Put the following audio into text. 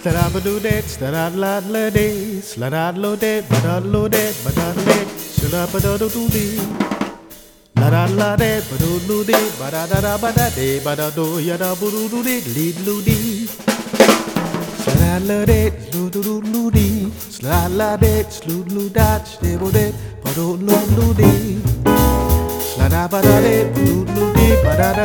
Slada ba do det, slada la la de, slada lo de, ba da lo de, ba da de, slada ba da do do de. La da la de, ba do do de, ba da da ba da de, ba da do ya da bu do do de, li lu de. Slada la de, lu du du lu de, slada la de, slu lu da, de bo de, ba do lu lu de. Slada ba da de, lu lu de, ba da da.